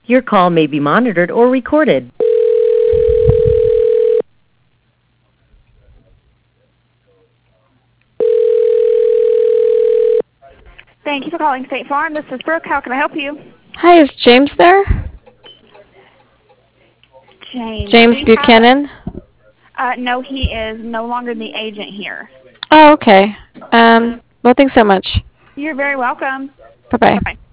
Your call may be monitored or recorded. Thank you for calling State Farm. This is Brooke. How can I help you? Hi, is James there? James We Buchanan? no, he is no longer the agent here. Oh, okay. Well, thanks so much. You're very welcome. Bye-bye. Bye-bye.